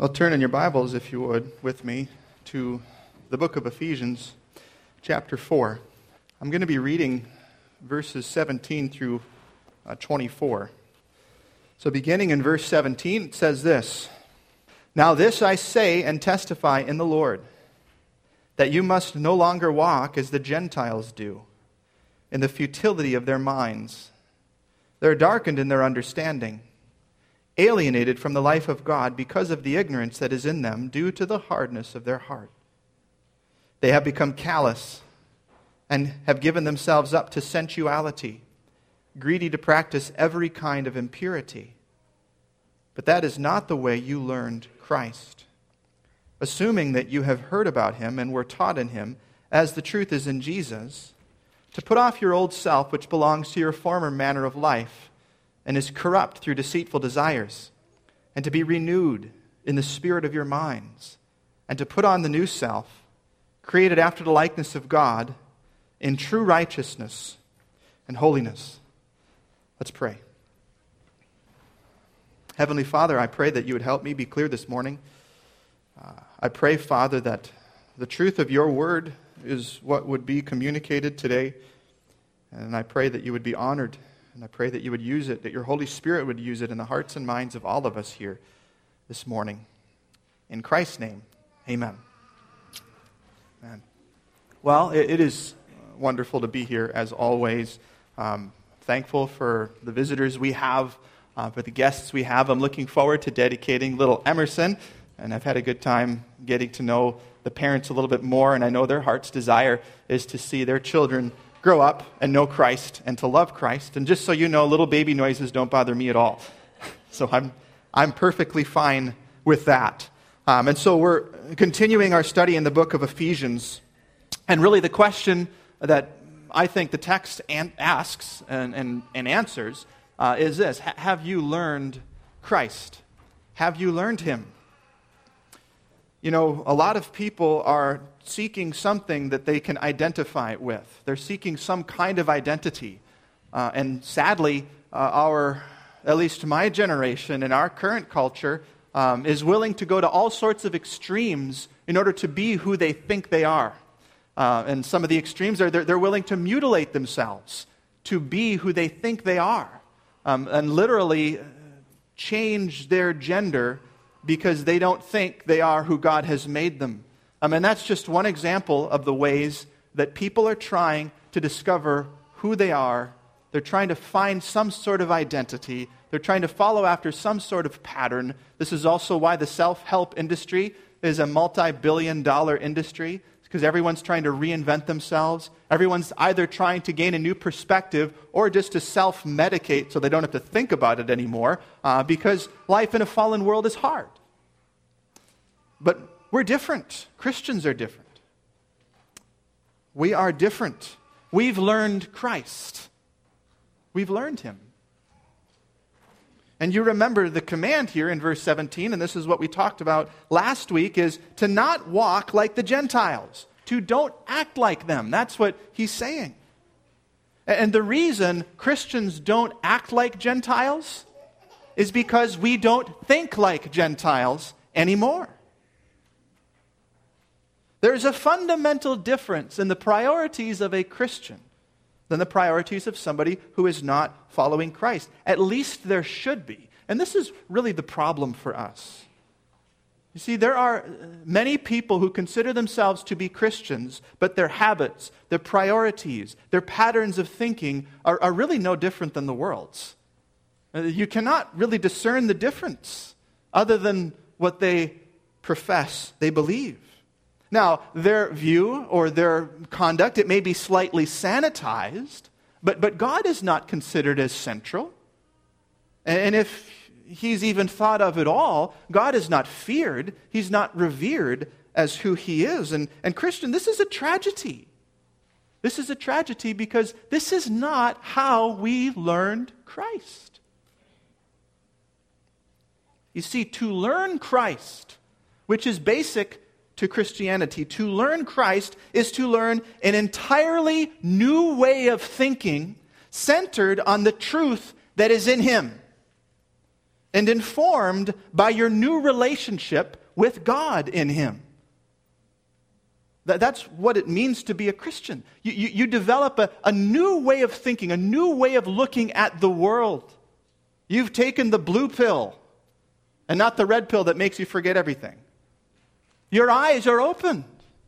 Well, turn in your Bibles, if you would, with me to the book of Ephesians, chapter 4. I'm going to be reading verses 17 through 24. So beginning in verse 17, it says this: "Now this I say and testify in the Lord, that you must no longer walk as the Gentiles do, in the futility of their minds. They are darkened in their understanding, alienated from the life of God because of the ignorance that is in them due to the hardness of their heart. They have become callous and have given themselves up to sensuality, greedy to practice every kind of impurity. But that is not the way you learned Christ. Assuming that you have heard about him and were taught in him, as the truth is in Jesus, to put off your old self which belongs to your former manner of life, and is corrupt through deceitful desires, and to be renewed in the spirit of your minds, and to put on the new self, created after the likeness of God, in true righteousness and holiness." Let's pray. Heavenly Father, I pray that you would help me be clear this morning. I pray, Father, that the truth of your word is what would be communicated today, and I pray that you would be honored. And I pray that you would use it, that your Holy Spirit would use it in the hearts and minds of all of us here this morning. In Christ's name, amen. Amen. Well, it is wonderful to be here as always. Thankful for the visitors we have, for the guests we have. I'm looking forward to dedicating little Emerson, and I've had a good time getting to know the parents a little bit more, and I know their heart's desire is to see their children grow up and know Christ and to love Christ. And just so you know, little baby noises don't bother me at all. So I'm perfectly fine with that. And so we're continuing our study in the book of Ephesians. And really the question that I think the text asks and answers is this: have you learned Christ? Have you learned him? You know, a lot of people are seeking something that they can identify with. They're seeking some kind of identity. And sadly, at least my generation and our current culture, is willing to go to all sorts of extremes in order to be who they think they are. And some of the extremes are they're willing to mutilate themselves to be who they think they are. And literally change their gender because they don't think they are who God has made them. And that's just one example of the ways that people are trying to discover who they are. They're trying to find some sort of identity. They're trying to follow after some sort of pattern. This is also why the self-help industry is a multi-billion-dollar industry, because everyone's trying to reinvent themselves. Everyone's either trying to gain a new perspective or just to self-medicate so they don't have to think about it anymore, because life in a fallen world is hard. But we're different. Christians are different. We are different. We've learned Christ. We've learned him. And you remember the command here in verse 17, and this is what we talked about last week, is to not walk like the Gentiles, to don't act like them. That's what he's saying. And the reason Christians don't act like Gentiles is because we don't think like Gentiles anymore. There's a fundamental difference in the priorities of a Christian than the priorities of somebody who is not following Christ. At least there should be. And this is really the problem for us. You see, there are many people who consider themselves to be Christians, but their habits, their priorities, their patterns of thinking are really no different than the world's. You cannot really discern the difference other than what they profess they believe. Now, their view or their conduct, it may be slightly sanitized, but God is not considered as central. And if he's even thought of at all, God is not feared. He's not revered as who he is. And Christian, this is a tragedy. This is a tragedy because this is not how we learned Christ. You see, to learn Christ, which is basic to Christianity, to learn Christ is to learn an entirely new way of thinking centered on the truth that is in him. and informed by your new relationship with God in Him. That's what it means to be a Christian. You develop a new way of thinking, a new way of looking at the world. You've taken the blue pill and not the red pill that makes you forget everything. Your eyes are opened.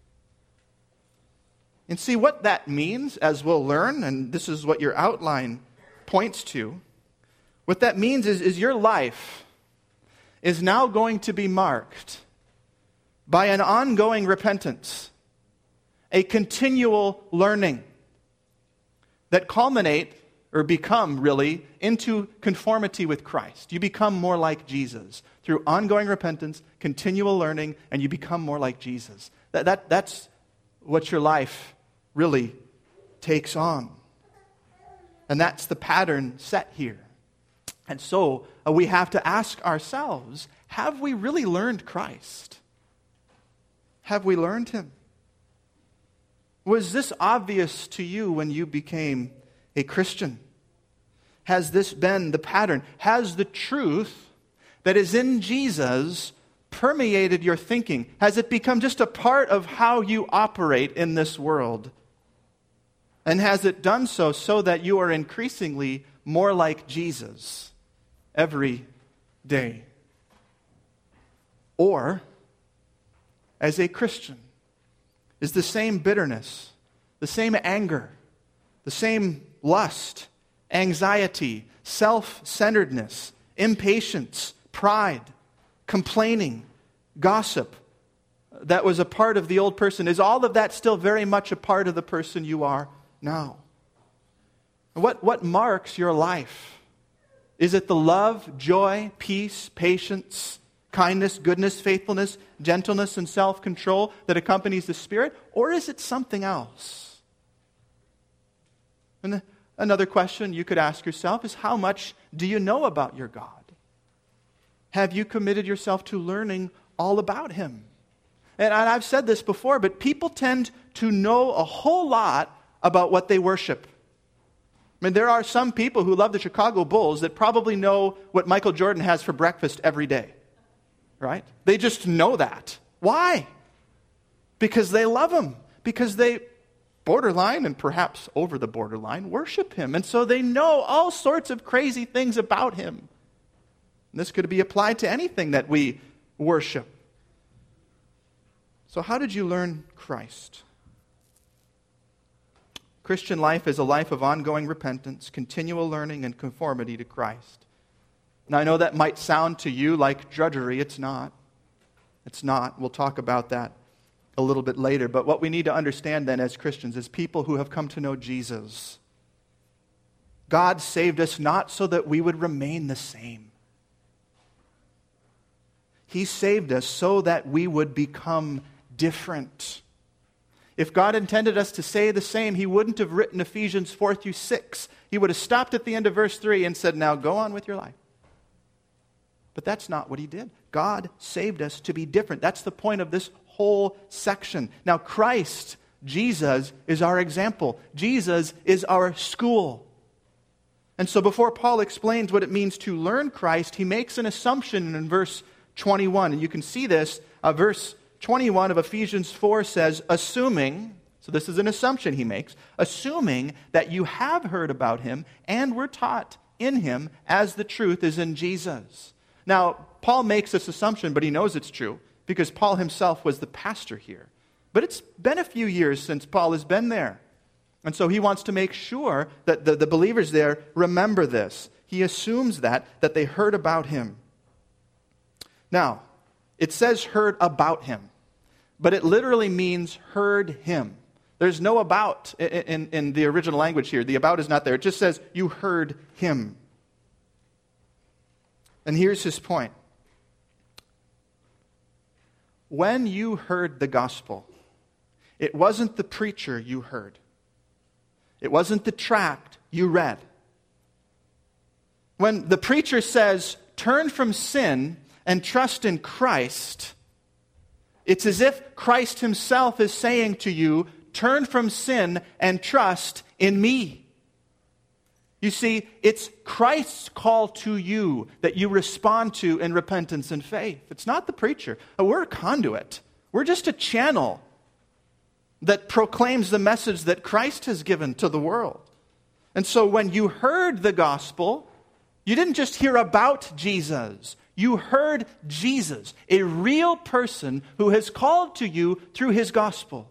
And see what that means, as we'll learn, and this is what your outline points to. What that means is your life is now going to be marked by an ongoing repentance, a continual learning that culminate or become really into conformity with Christ. You become more like Jesus through ongoing repentance, continual learning, and you become more like Jesus. That's what your life really takes on. And that's the pattern set here. And so we have to ask ourselves, have we really learned Christ? Have we learned Him? Was this obvious to you when you became a Christian? Has this been the pattern? Has the truth that is in Jesus permeated your thinking? Has it become just a part of how you operate in this world? And has it done so that you are increasingly more like Jesus every day? Or, as a Christian, is the same bitterness, the same anger, the same lust, anxiety, self-centeredness, impatience, pride, complaining, gossip that was a part of the old person? Is all of that still very much a part of the person you are now? What marks your life? Is it the love, joy, peace, patience, kindness, goodness, faithfulness, gentleness, and self-control that accompanies the Spirit? Or is it something else? And another question you could ask yourself is, how much do you know about your God? Have you committed yourself to learning all about Him? And I've said this before, but people tend to know a whole lot about what they worship. I mean, there are some people who love the Chicago Bulls that probably know what Michael Jordan has for breakfast every day. Right? They just know that. Why? Because they love Him. Because they borderline and perhaps over the borderline worship Him. And so they know all sorts of crazy things about Him. And this could be applied to anything that we worship. So how did you learn Christ? Christian life is a life of ongoing repentance, continual learning, and conformity to Christ. Now, I know that might sound to you like drudgery. It's not. It's not. We'll talk about that a little bit later. But what we need to understand then as Christians is people who have come to know Jesus. God saved us not so that we would remain the same. He saved us so that we would become different. If God intended us to say the same, He wouldn't have written Ephesians 4 through 6. He would have stopped at the end of verse 3 and said, now go on with your life. But that's not what He did. God saved us to be different. That's the point of this whole section. Now, Christ, Jesus, is our example. Jesus is our school. And so before Paul explains what it means to learn Christ, he makes an assumption in verse 21. And you can see this. Verse 21 of Ephesians 4 says, assuming, so this is an assumption he makes, assuming that you have heard about Him and were taught in Him as the truth is in Jesus. Now, Paul makes this assumption, but he knows it's true because Paul himself was the pastor here. But it's been a few years since Paul has been there. And so he wants to make sure that the believers there remember this. He assumes that they heard about Him. Now, it says heard about Him, but it literally means heard Him. There's no about in the original language here. The about is not there. It just says you heard Him. And here's his point. When you heard the gospel, it wasn't the preacher you heard. It wasn't the tract you read. When the preacher says, turn from sin and trust in Christ, it's as if Christ Himself is saying to you, turn from sin and trust in me. You see, it's Christ's call to you that you respond to in repentance and faith. It's not the preacher. We're a conduit. We're just a channel that proclaims the message that Christ has given to the world. And so when you heard the gospel, you didn't just hear about Jesus. You heard Jesus, a real person who has called to you through his gospel.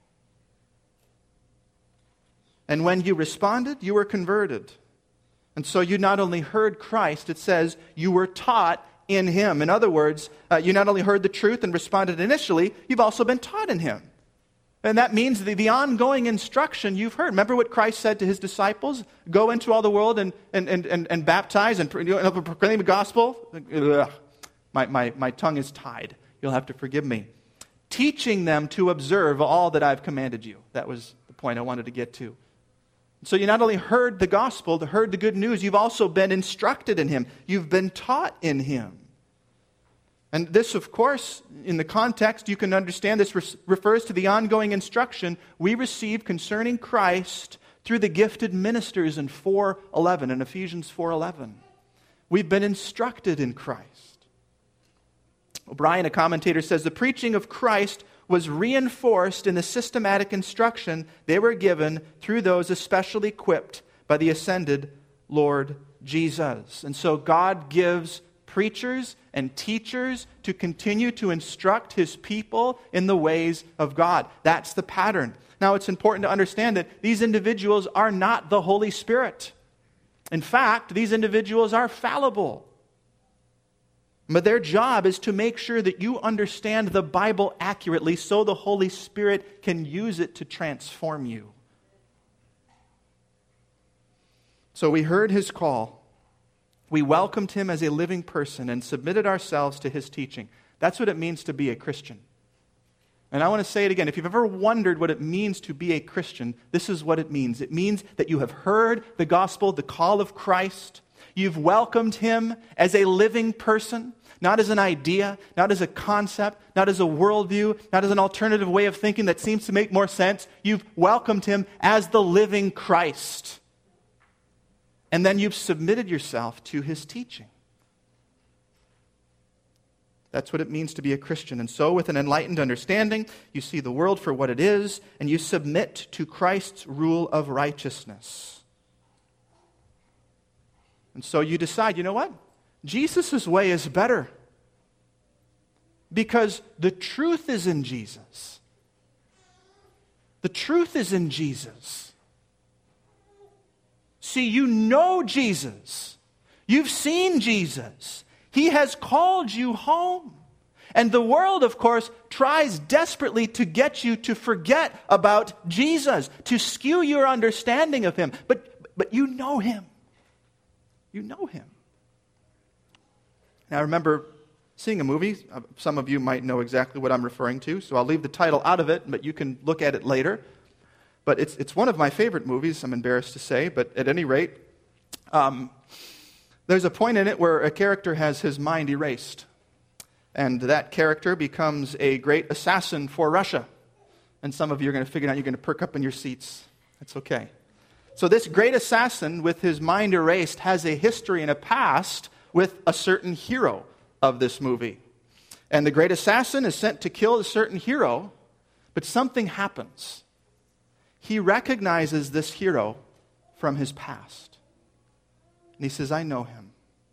And when you responded, you were converted. And so you not only heard Christ, it says you were taught in him. In other words, you not only heard the truth and responded initially, you've also been taught in him. And that means the ongoing instruction you've heard. Remember what Christ said to his disciples? Go into all the world and baptize and proclaim the gospel. Ugh. My tongue is tied. You'll have to forgive me. Teaching them to observe all that I've commanded you. That was the point I wanted to get to. So you not only heard the gospel, heard the good news, you've also been instructed in him. You've been taught in him. And this, of course, in the context, you can understand this refers to the ongoing instruction we receive concerning Christ through the gifted ministers in 4:11, in Ephesians 4:11. We've been instructed in Christ. O'Brien, a commentator, says the preaching of Christ was reinforced in the systematic instruction they were given through those especially equipped by the ascended Lord Jesus. And so God gives preachers and teachers to continue to instruct his people in the ways of God. That's the pattern. Now, it's important to understand that these individuals are not the Holy Spirit. In fact, these individuals are fallible. But their job is to make sure that you understand the Bible accurately so the Holy Spirit can use it to transform you. So we heard his call. We welcomed him as a living person and submitted ourselves to his teaching. That's what it means to be a Christian. And I want to say it again. If you've ever wondered what it means to be a Christian, this is what it means. It means that you have heard the gospel, the call of Christ. You've welcomed him as a living person, not as an idea, not as a concept, not as a worldview, not as an alternative way of thinking that seems to make more sense. You've welcomed him as the living Christ. And then you've submitted yourself to his teaching. That's what it means to be a Christian. And so with an enlightened understanding, you see the world for what it is, and you submit to Christ's rule of righteousness. And so you decide, you know what? Jesus' way is better. Because the truth is in Jesus. The truth is in Jesus. See, you know Jesus. You've seen Jesus. He has called you home. And the world, of course, tries desperately to get you to forget about Jesus, to skew your understanding of him. But you know him. You know him. Now, I remember seeing a movie. Some of you might know exactly what I'm referring to, so I'll leave the title out of it, but you can look at it later. But it's one of my favorite movies, I'm embarrassed to say, but at any rate, there's a point in it where a character has his mind erased. And that character becomes a great assassin for Russia. And some of you are going to figure out you're going to perk up in your seats. That's okay. So this great assassin, with his mind erased, has a history and a past with a certain hero of this movie. And the great assassin is sent to kill a certain hero, but something happens. He recognizes this hero from his past. And he says, I know him.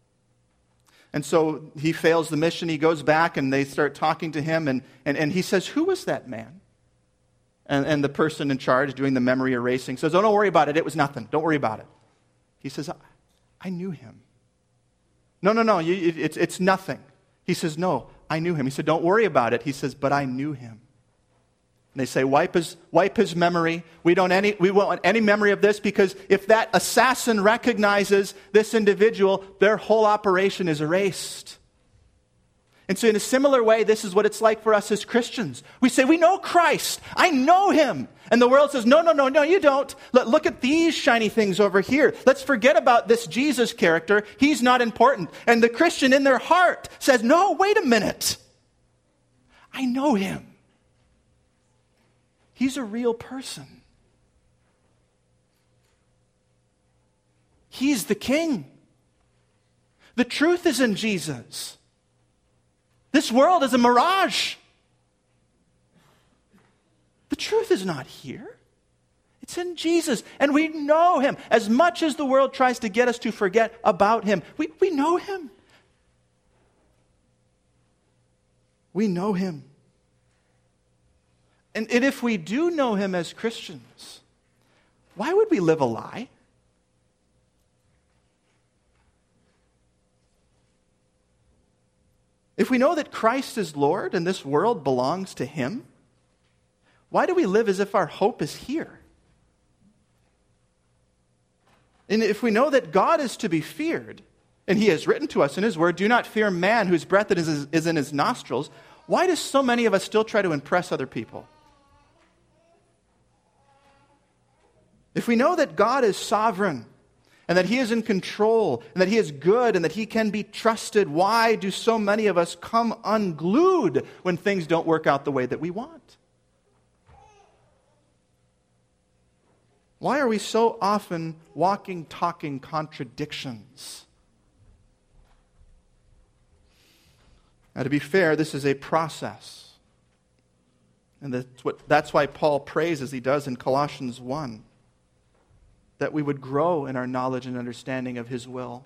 And so he fails the mission. He goes back and they start talking to him. And he says, who was that man? And the person in charge doing the memory erasing says, oh, don't worry about it. It was nothing. Don't worry about it. He says, I knew him. No, it's nothing. He says, no, I knew him. He said, don't worry about it. He says, but I knew him. And they say, wipe his memory. We won't want any memory of this, because if that assassin recognizes this individual, their whole operation is erased. And so in a similar way, this is what it's like for us as Christians. We say, we know Christ. I know him. And the world says, no, you don't. Look at these shiny things over here. Let's forget about this Jesus character. He's not important. And the Christian in their heart says, no, wait a minute. I know him. He's a real person. He's the King. The truth is in Jesus. This world is a mirage. The truth is not here. It's in Jesus. And we know Him. As much as the world tries to get us to forget about Him, we know Him. We know Him. And if we do know Him as Christians, why would we live a lie? If we know that Christ is Lord and this world belongs to Him, why do we live as if our hope is here? And if we know that God is to be feared, and He has written to us in His Word, do not fear man whose breath is in his nostrils, why do so many of us still try to impress other people? If we know that God is sovereign, and that He is in control, and that He is good, and that He can be trusted, why do so many of us come unglued when things don't work out the way that we want? Why are we so often walking, talking contradictions? Now, to be fair, this is a process. And that's why Paul prays as he does in Colossians 1, that we would grow in our knowledge and understanding of His will.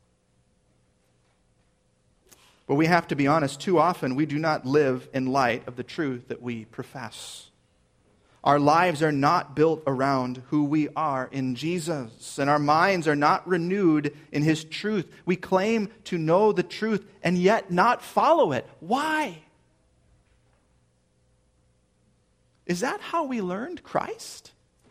But we have to be honest, too often we do not live in light of the truth that we profess. Our lives are not built around who we are in Jesus, and our minds are not renewed in His truth. We claim to know the truth and yet not follow it. Why? Is that how we learned Christ?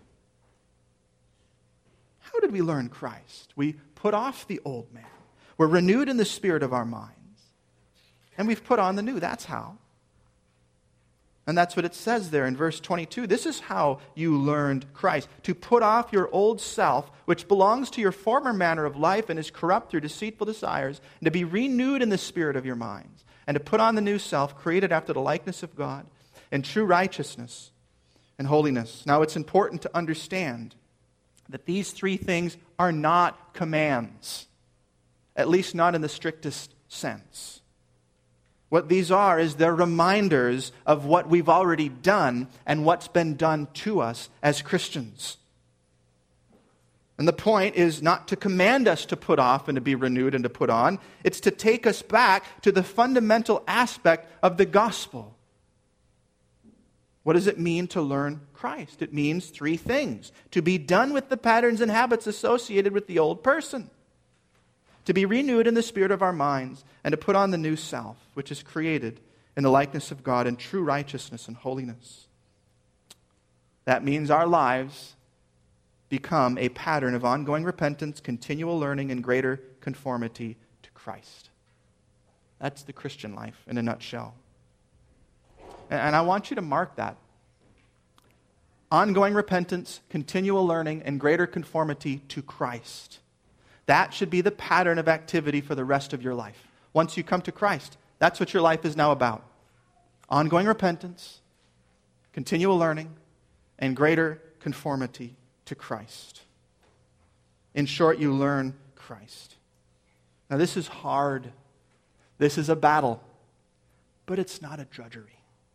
How did we learn Christ? We put off the old man. We're renewed in the spirit of our minds. And we've put on the new. That's how. And that's what it says there in verse 22. This is how you learned Christ. To put off your old self, which belongs to your former manner of life and is corrupt through deceitful desires, and to be renewed in the spirit of your minds. And to put on the new self, created after the likeness of God, in true righteousness and holiness. Now it's important to understand that these three things are not commands, at least not in the strictest sense. What these are is they're reminders of what we've already done and what's been done to us as Christians. And the point is not to command us to put off and to be renewed and to put on. It's to take us back to the fundamental aspect of the gospel. What does it mean to learn Christ? It means three things. To be done with the patterns and habits associated with the old person. To be renewed in the spirit of our minds, and to put on the new self, which is created in the likeness of God in true righteousness and holiness. That means our lives become a pattern of ongoing repentance, continual learning, and greater conformity to Christ. That's the Christian life in a nutshell. And I want you to mark that. Ongoing repentance, continual learning, and greater conformity to Christ. That should be the pattern of activity for the rest of your life. Once you come to Christ, that's what your life is now about. Ongoing repentance, continual learning, and greater conformity to Christ. In short, you learn Christ. Now, this is hard. This is a battle. But it's not a drudgery.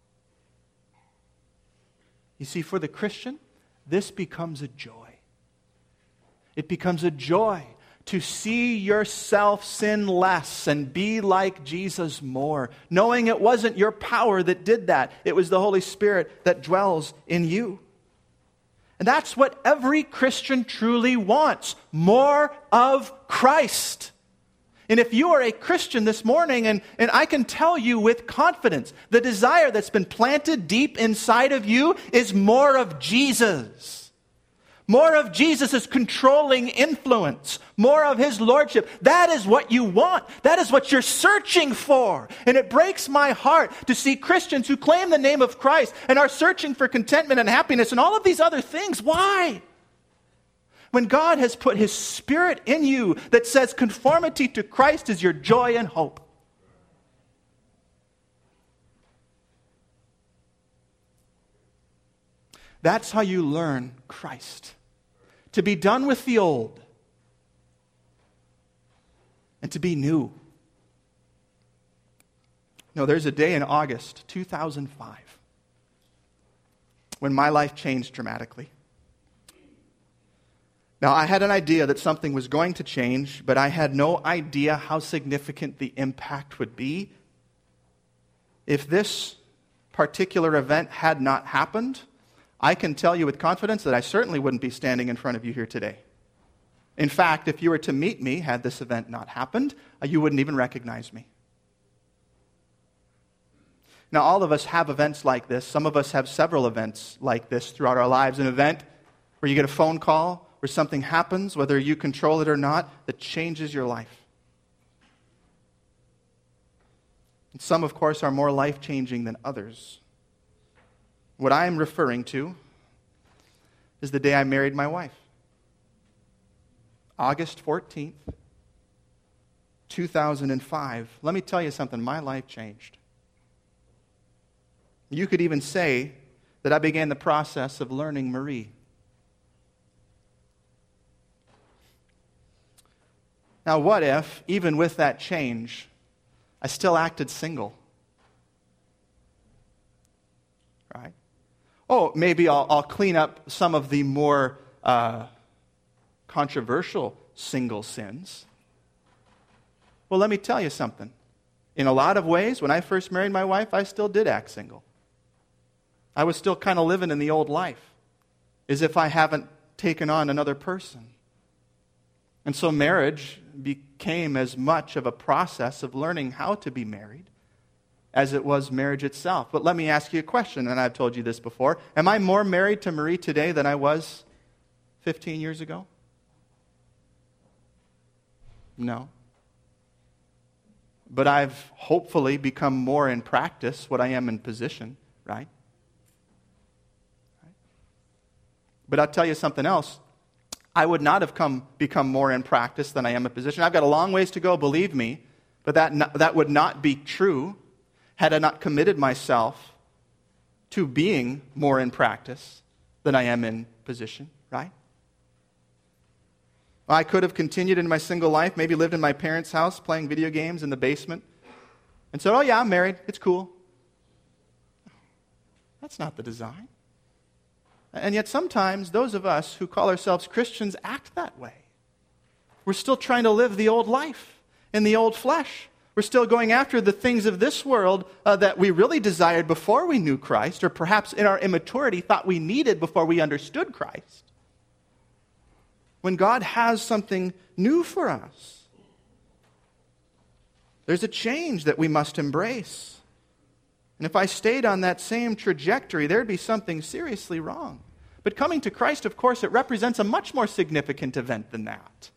You see, for the Christian, this becomes a joy. It becomes a joy to see yourself sin less and be like Jesus more, knowing it wasn't your power that did that. It was the Holy Spirit that dwells in you. And that's what every Christian truly wants, more of Christ. And if you are a Christian this morning, and I can tell you with confidence, the desire that's been planted deep inside of you is more of Jesus. More of Jesus' controlling influence. More of His lordship. That is what you want. That is what you're searching for. And it breaks my heart to see Christians who claim the name of Christ and are searching for contentment and happiness and all of these other things. Why? When God has put His Spirit in you that says conformity to Christ is your joy and hope. That's how you learn Christ. To be done with the old and to be new. No, there's a day in August 2005 when my life changed dramatically. Now, I had an idea that something was going to change, but I had no idea how significant the impact would be. If this particular event had not happened, I can tell you with confidence that I certainly wouldn't be standing in front of you here today. In fact, if you were to meet me, had this event not happened, you wouldn't even recognize me. Now, all of us have events like this. Some of us have several events like this throughout our lives. An event where you get a phone call, where something happens, whether you control it or not, that changes your life. And some, of course, are more life-changing than others. What I am referring to is the day I married my wife. August 14th, 2005. Let me tell you something, my life changed. You could even say that I began the process of learning Marie. Now, what if, even with that change, I still acted single? Right? Oh, maybe I'll clean up some of the more controversial single sins. Well, let me tell you something. In a lot of ways, when I first married my wife, I still did act single. I was still kind of living in the old life, as if I haven't taken on another person. And so marriage became as much of a process of learning how to be married as it was marriage itself. But let me ask you a question, and I've told you this before. Am I more married to Marie today than I was 15 years ago? No. But I've hopefully become more in practice what I am in position, right? But I'll tell you something else. I would not have become more in practice than I am in position. I've got a long ways to go, believe me, but that would not be true had I not committed myself to being more in practice than I am in position, right? I could have continued in my single life, maybe lived in my parents' house playing video games in the basement, and said, oh yeah, I'm married, it's cool. That's not the design. And yet sometimes those of us who call ourselves Christians act that way. We're still trying to live the old life in the old flesh. We're still going after the things of this world that we really desired before we knew Christ, or perhaps in our immaturity thought we needed before we understood Christ. When God has something new for us, there's a change that we must embrace. And if I stayed on that same trajectory, there'd be something seriously wrong. But coming to Christ, of course, it represents a much more significant event than that.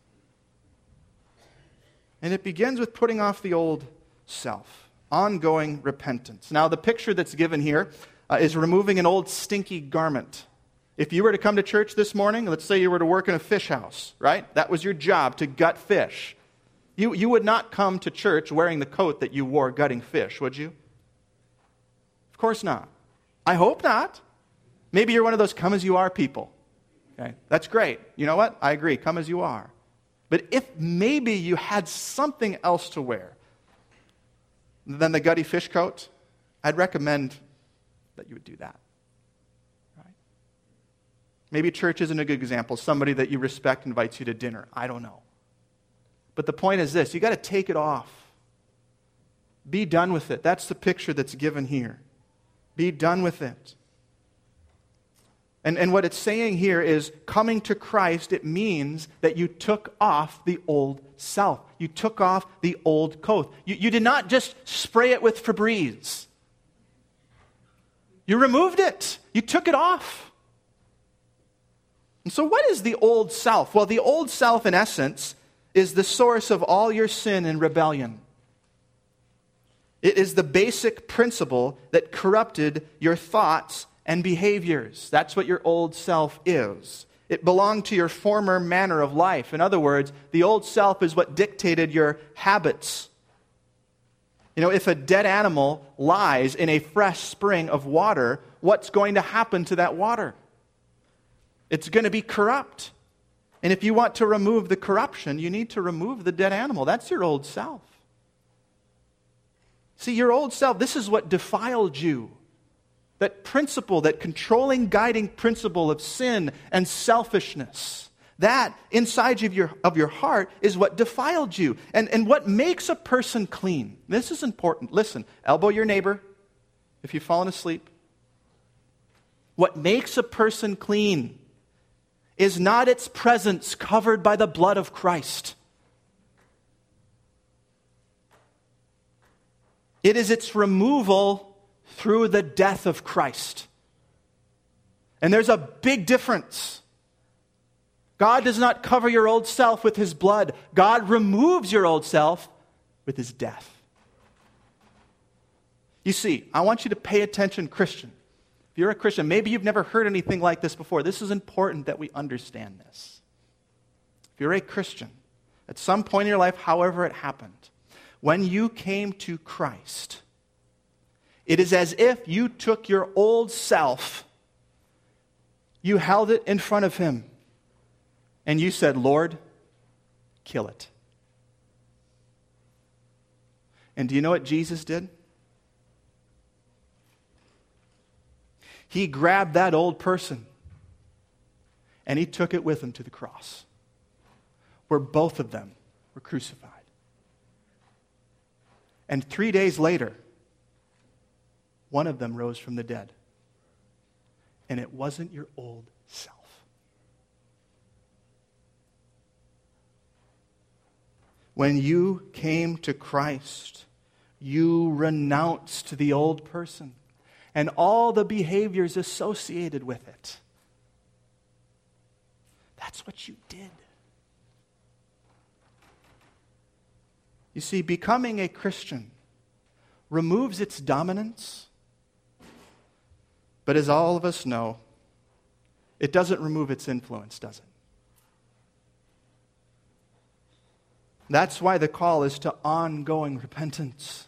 And it begins with putting off the old self, ongoing repentance. Now, the picture that's given here is removing an old stinky garment. If you were to come to church this morning, let's say you were to work in a fish house, right? That was your job, to gut fish. You would not come to church wearing the coat that you wore gutting fish, would you? Of course not. I hope not. Maybe you're one of those come as you are people. Okay, that's great. You know what? I agree. Come as you are. But if maybe you had something else to wear than the gutty fish coat, I'd recommend that you would do that. Right? Maybe church isn't a good example. Somebody that you respect invites you to dinner. I don't know. But the point is this. You got to take it off. Be done with it. That's the picture that's given here. Be done with it. And what it's saying here is coming to Christ, it means that you took off the old self. You took off the old coat. You did not just spray it with Febreze. You removed it. You took it off. And so what is the old self? Well, the old self, in essence, is the source of all your sin and rebellion. It is the basic principle that corrupted your thoughts and behaviors. That's what your old self is. It belonged to your former manner of life. In other words, the old self is what dictated your habits. You know, if a dead animal lies in a fresh spring of water, what's going to happen to that water? It's going to be corrupt. And if you want to remove the corruption, you need to remove the dead animal. That's your old self. See, your old self, this is what defiled you. That principle, that controlling, guiding principle of sin and selfishness, that inside of your heart is what defiled you. And what makes a person clean. This is important. Listen, elbow your neighbor if you've fallen asleep. What makes a person clean is not its presence covered by the blood of Christ. It is its removal through the death of Christ. And there's a big difference. God does not cover your old self with His blood. God removes your old self with His death. You see, I want you to pay attention, Christian. If you're a Christian, maybe you've never heard anything like this before. This is important that we understand this. If you're a Christian, at some point in your life, however it happened, when you came to Christ, it is as if you took your old self, you held it in front of Him, and you said, Lord, kill it. And do you know what Jesus did? He grabbed that old person and He took it with Him to the cross, where both of them were crucified. And 3 days later, one of them rose from the dead. And it wasn't your old self. When you came to Christ, you renounced the old person and all the behaviors associated with it. That's what you did. You see, becoming a Christian removes its dominance, but as all of us know, it doesn't remove its influence, does it? That's why the call is to ongoing repentance.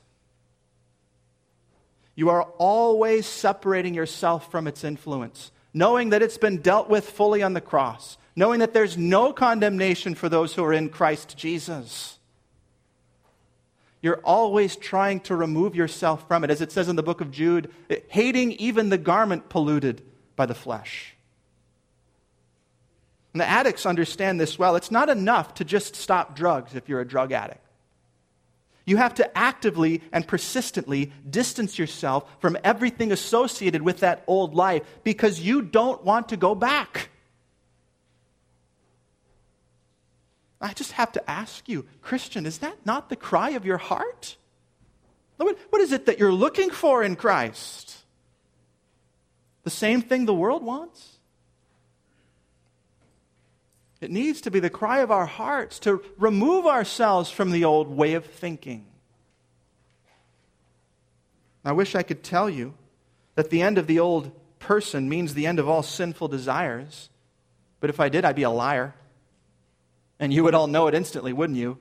You are always separating yourself from its influence, knowing that it's been dealt with fully on the cross, knowing that there's no condemnation for those who are in Christ Jesus. You're always trying to remove yourself from it, as it says in the book of Jude, hating even the garment polluted by the flesh. And the addicts understand this well. It's not enough to just stop drugs if you're a drug addict. You have to actively and persistently distance yourself from everything associated with that old life because you don't want to go back. I just have to ask you, Christian, is that not the cry of your heart? What is it that you're looking for in Christ? The same thing the world wants? It needs to be the cry of our hearts to remove ourselves from the old way of thinking. I wish I could tell you that the end of the old person means the end of all sinful desires. But if I did, I'd be a liar. And you would all know it instantly, wouldn't you?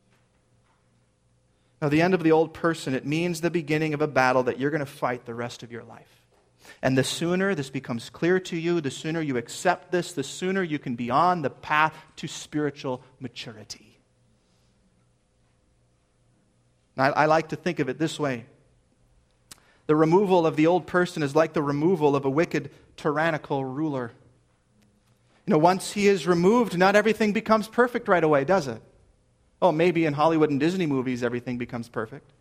Now, the end of the old person, it means the beginning of a battle that you're going to fight the rest of your life. And the sooner this becomes clear to you, the sooner you accept this, the sooner you can be on the path to spiritual maturity. Now, I like to think of it this way. The removal of the old person is like the removal of a wicked, tyrannical ruler. You know, once he is removed, not everything becomes perfect right away, does it? Oh, maybe in Hollywood and Disney movies everything becomes perfect.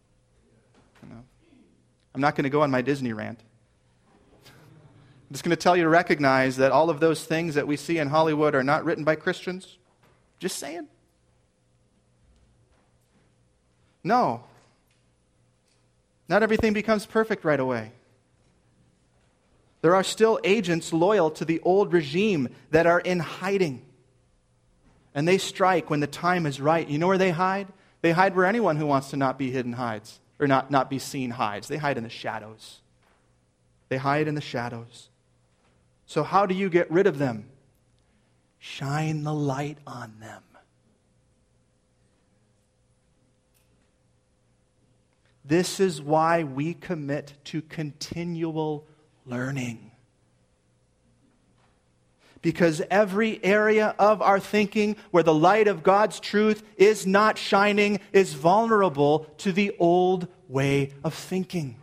I'm not going to go on my Disney rant. I'm just going to tell you to recognize that all of those things that we see in Hollywood are not written by Christians. Just saying. No. Not everything becomes perfect right away. There are still agents loyal to the old regime that are in hiding. And they strike when the time is right. You know where they hide? They hide where anyone who wants to not be hidden hides, or not be seen hides. They hide in the shadows. They hide in the shadows. So how do you get rid of them? Shine the light on them. This is why we commit to continual learning. Because every area of our thinking where the light of God's truth is not shining is vulnerable to the old way of thinking.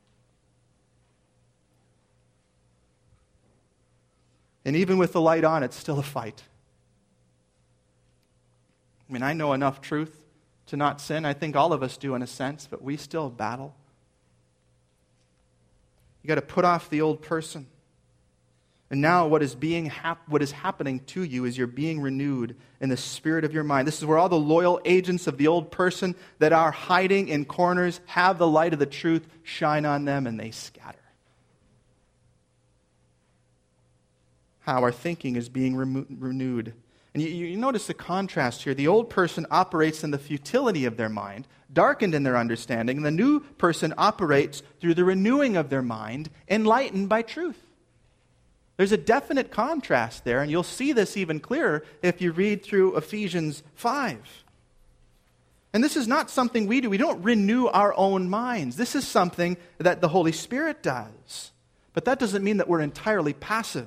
And even with the light on, it's still a fight. I mean, I know enough truth to not sin. I think all of us do in a sense, but we still battle. You got to put off the old person. And now what is happening to you is you're being renewed in the spirit of your mind. This is where all the loyal agents of the old person that are hiding in corners have the light of the truth shine on them and they scatter. How our thinking is being renewed. And you notice the contrast here. The old person operates in the futility of their mind, darkened in their understanding. And the new person operates through the renewing of their mind, enlightened by truth. There's a definite contrast there, and you'll see this even clearer if you read through Ephesians 5. And this is not something we do. We don't renew our own minds. This is something that the Holy Spirit does. But that doesn't mean that we're entirely passive.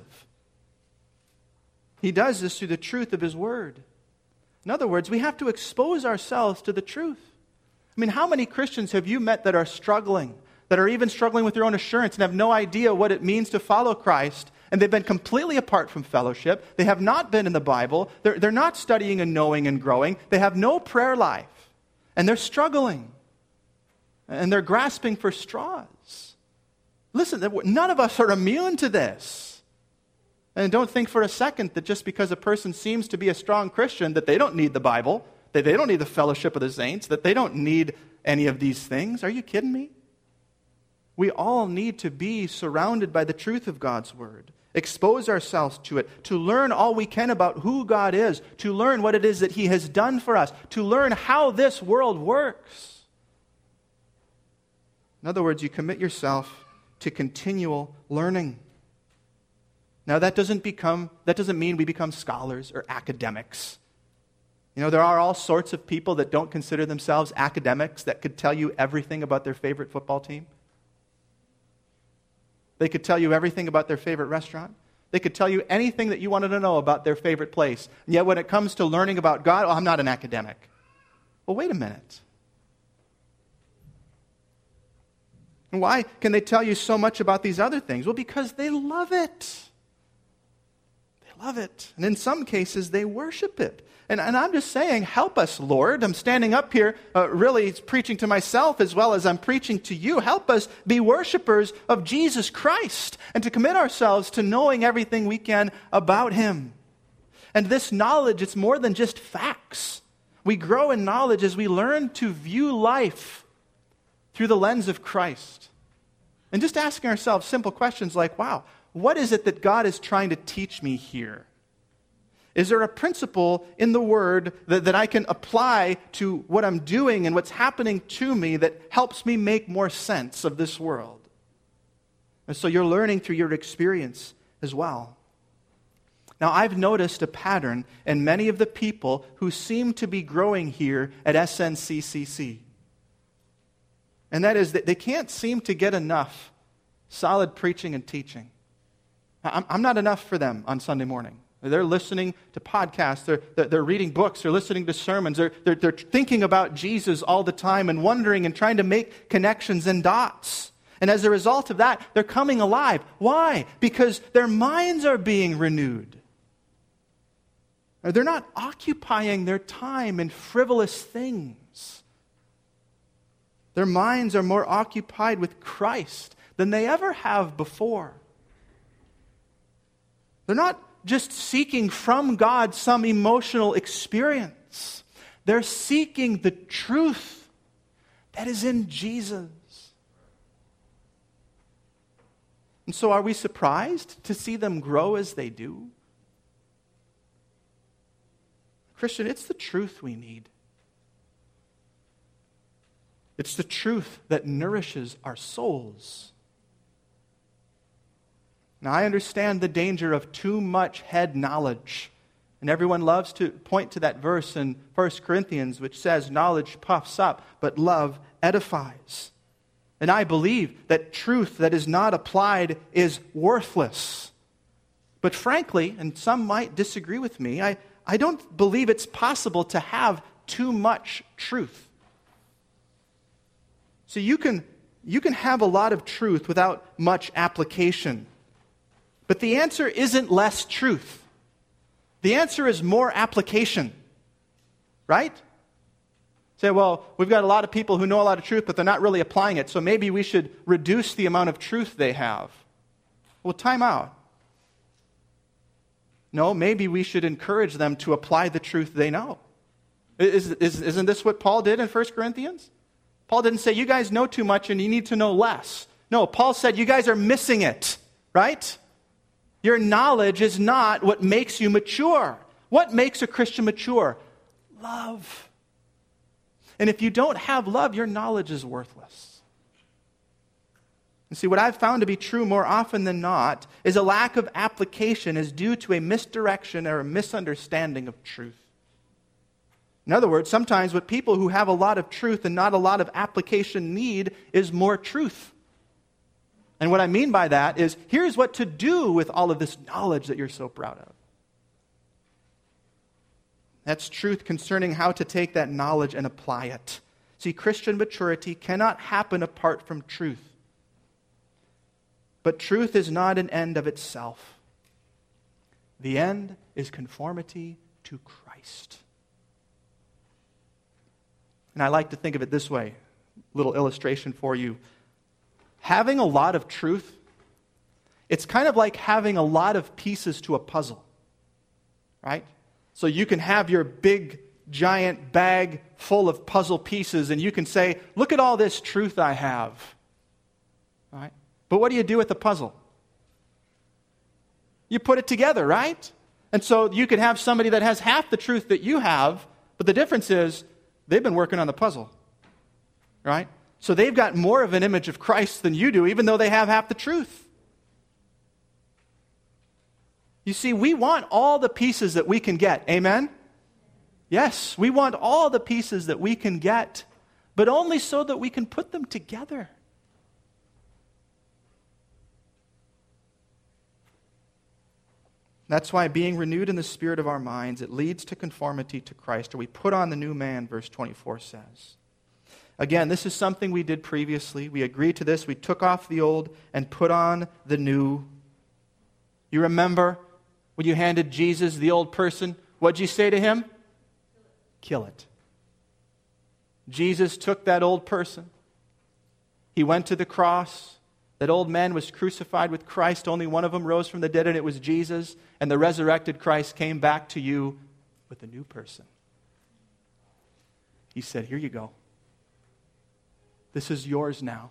He does this through the truth of His Word. In other words, we have to expose ourselves to the truth. I mean, how many Christians have you met that are struggling, that are even struggling with their own assurance and have no idea what it means to follow Christ, and they've been completely apart from fellowship, they have not been in the Bible, they're not studying and knowing and growing, they have no prayer life, and they're struggling, and they're grasping for straws. Listen, none of us are immune to this. And don't think for a second that just because a person seems to be a strong Christian that they don't need the Bible, that they don't need the fellowship of the saints, that they don't need any of these things. Are you kidding me? We all need to be surrounded by the truth of God's Word, expose ourselves to it, to learn all we can about who God is, to learn what it is that He has done for us, to learn how this world works. In other words, you commit yourself to continual learning. Now, that doesn't mean we become scholars or academics. You know, there are all sorts of people that don't consider themselves academics that could tell you everything about their favorite football team. They could tell you everything about their favorite restaurant. They could tell you anything that you wanted to know about their favorite place. And yet when it comes to learning about God, I'm not an academic. Well, wait a minute. And why can they tell you so much about these other things? Well, because they love it. Love it. And in some cases, they worship it. And I'm just saying, help us, Lord. I'm standing up here really preaching to myself as well as I'm preaching to you. Help us be worshipers of Jesus Christ and to commit ourselves to knowing everything we can about Him. And this knowledge, it's more than just facts. We grow in knowledge as we learn to view life through the lens of Christ. And just asking ourselves simple questions like, wow, what is it that God is trying to teach me here? Is there a principle in the Word that I can apply to what I'm doing and what's happening to me that helps me make more sense of this world? And so you're learning through your experience as well. Now, I've noticed a pattern in many of the people who seem to be growing here at SNCCC. And that is that they can't seem to get enough solid preaching and teaching. I'm not enough for them on Sunday morning. They're listening to podcasts. They're reading books. They're listening to sermons. They're thinking about Jesus all the time and wondering and trying to make connections and dots. And as a result of that, they're coming alive. Why? Because their minds are being renewed. They're not occupying their time in frivolous things. Their minds are more occupied with Christ than they ever have before. They're not just seeking from God some emotional experience. They're seeking the truth that is in Jesus. And so are we surprised to see them grow as they do? Christian, it's the truth we need. It's the truth that nourishes our souls. Now, I understand the danger of too much head knowledge. And everyone loves to point to that verse in 1 Corinthians, which says, knowledge puffs up, but love edifies. And I believe that truth that is not applied is worthless. But frankly, and some might disagree with me, I don't believe it's possible to have too much truth. So you can have a lot of truth without much application. But the answer isn't less truth. The answer is more application. Right? Say, well, we've got a lot of people who know a lot of truth, but they're not really applying it, so maybe we should reduce the amount of truth they have. Well, time out. No, maybe we should encourage them to apply the truth they know. Isn't this what Paul did in 1 Corinthians? Paul didn't say, you guys know too much and you need to know less. No, Paul said, you guys are missing it, right? Your knowledge is not what makes you mature. What makes a Christian mature? Love. And if you don't have love, your knowledge is worthless. And see, what I've found to be true more often than not is a lack of application is due to a misdirection or a misunderstanding of truth. In other words, sometimes what people who have a lot of truth and not a lot of application need is more truth. And what I mean by that is, here's what to do with all of this knowledge that you're so proud of. That's truth concerning how to take that knowledge and apply it. See, Christian maturity cannot happen apart from truth. But truth is not an end of itself. The end is conformity to Christ. And I like to think of it this way, a little illustration for you. Having a lot of truth, it's kind of like having a lot of pieces to a puzzle, right? So you can have your big, giant bag full of puzzle pieces, and you can say, look at all this truth I have. All right? But what do you do with the puzzle? You put it together, right? And so you can have somebody that has half the truth that you have, but the difference is they've been working on the puzzle, right? So they've got more of an image of Christ than you do, even though they have half the truth. You see, we want all the pieces that we can get. Amen? Yes, we want all the pieces that we can get, but only so that we can put them together. That's why being renewed in the spirit of our minds, it leads to conformity to Christ, or we put on the new man, verse 24 says. Again, this is something we did previously. We agreed to this. We took off the old and put on the new. You remember when you handed Jesus the old person, what'd you say to him? Kill it. Jesus took that old person. He went to the cross. That old man was crucified with Christ. Only one of them rose from the dead, and it was Jesus. And the resurrected Christ came back to you with a new person. He said, here you go. This is yours now.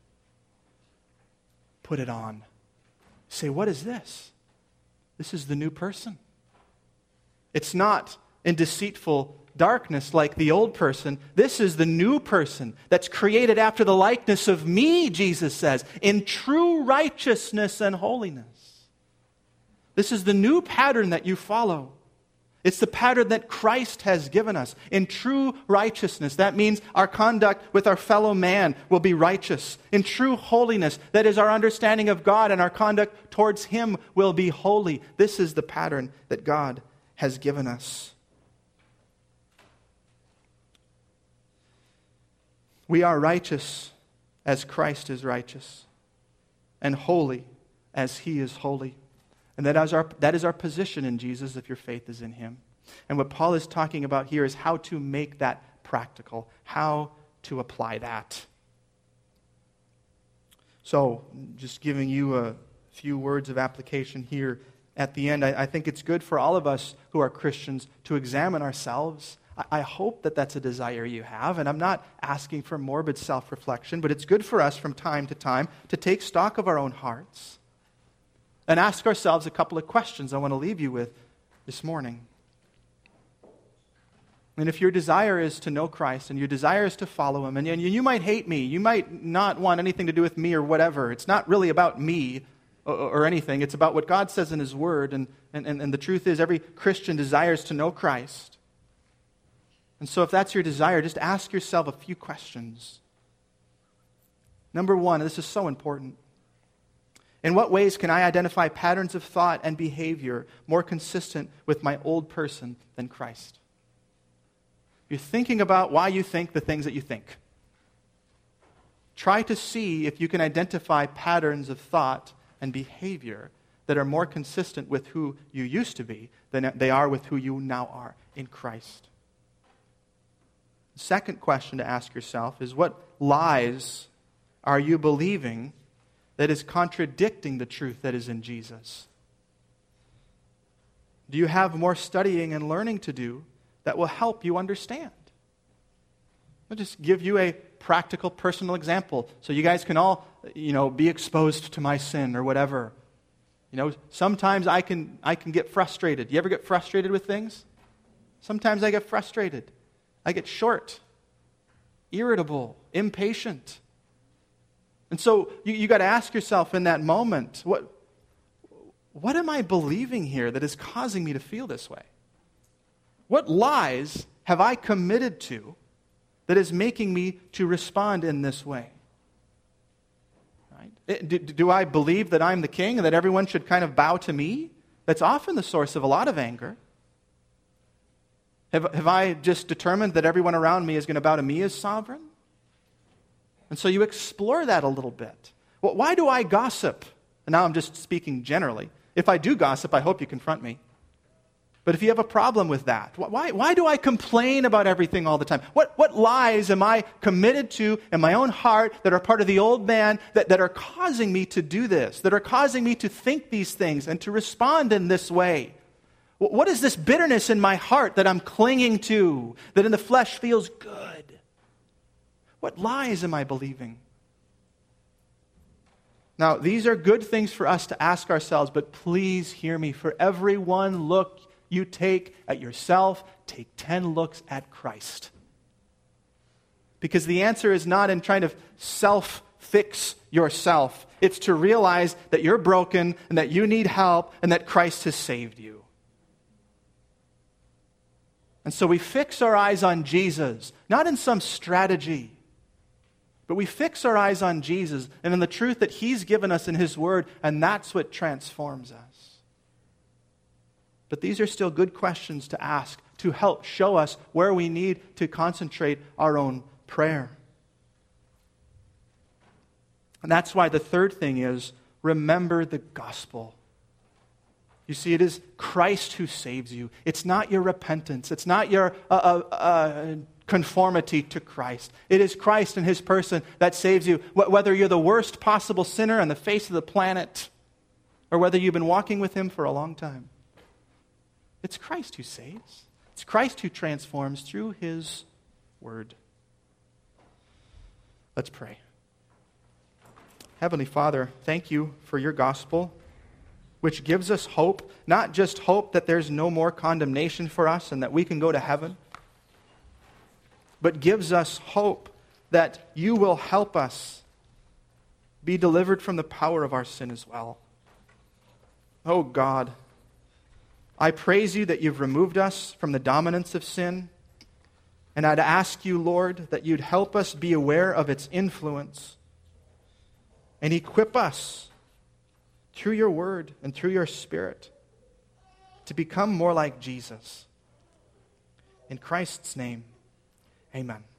Put it on. Say, what is this? This is the new person. It's not in deceitful darkness like the old person. This is the new person that's created after the likeness of me, Jesus says, in true righteousness and holiness. This is the new pattern that you follow. It's the pattern that Christ has given us in true righteousness. That means our conduct with our fellow man will be righteous. In true holiness, that is our understanding of God, and our conduct towards Him will be holy. This is the pattern that God has given us. We are righteous as Christ is righteous, and holy as He is holy. And that is our position in Jesus if your faith is in Him. And what Paul is talking about here is how to make that practical, how to apply that. So, just giving you a few words of application here at the end. I think it's good for all of us who are Christians to examine ourselves. I hope that that's a desire you have, and I'm not asking for morbid self-reflection, but it's good for us from time to time to take stock of our own hearts and ask ourselves a couple of questions I want to leave you with this morning. And if your desire is to know Christ and your desire is to follow Him, and you might hate me, you might not want anything to do with me or whatever. It's not really about me or anything. It's about what God says in His Word. And the truth is, every Christian desires to know Christ. And so if that's your desire, just ask yourself a few questions. Number one, and this is so important, In what ways can I identify patterns of thought and behavior more consistent with my old person than Christ? You're thinking about why you think the things that you think. Try to see if you can identify patterns of thought and behavior that are more consistent with who you used to be than they are with who you now are in Christ. The second question to ask yourself is, what lies are you believing that is contradicting the truth that is in Jesus? Do you have more studying and learning to do that will help you understand? I'll just give you a practical, personal example so you guys can all, be exposed to my sin or whatever. Sometimes I can get frustrated. You ever get frustrated with things? Sometimes I get frustrated. I get short, irritable, impatient. And so you got to ask yourself in that moment, what am I believing here that is causing me to feel this way? What lies have I committed to that is making me to respond in this way? Right? Do I believe that I'm the king and that everyone should kind of bow to me? That's often the source of a lot of anger. Have I just determined that everyone around me is going to bow to me as sovereign? And so you explore that a little bit. Well, why do I gossip? And now I'm just speaking generally. If I do gossip, I hope you confront me. But if you have a problem with that, why do I complain about everything all the time? What lies am I committed to in my own heart that are part of the old man that are causing me to do this, that are causing me to think these things and to respond in this way? What is this bitterness in my heart that I'm clinging to, that in the flesh feels good? What lies am I believing? Now, these are good things for us to ask ourselves, but please hear me. For every one look you take at yourself, take 10 looks at Christ. Because the answer is not in trying to self-fix yourself. It's to realize that you're broken and that you need help and that Christ has saved you. And so we fix our eyes on Jesus, not in some strategy, but we fix our eyes on Jesus and in the truth that He's given us in His Word, and that's what transforms us. But these are still good questions to ask to help show us where we need to concentrate our own prayer. And that's why the third thing is, remember the gospel. You see, it is Christ who saves you. It's not your repentance. It's not your conformity to Christ. It is Christ and His person that saves you. Whether you're the worst possible sinner on the face of the planet, or whether you've been walking with Him for a long time. It's Christ who saves. It's Christ who transforms through His Word. Let's pray. Heavenly Father, thank You for Your gospel, which gives us hope, not just hope that there's no more condemnation for us and that we can go to heaven, but gives us hope that You will help us be delivered from the power of our sin as well. Oh God, I praise You that You've removed us from the dominance of sin, and I'd ask You, Lord, that You'd help us be aware of its influence and equip us through Your Word and through Your Spirit to become more like Jesus. In Christ's name, amen.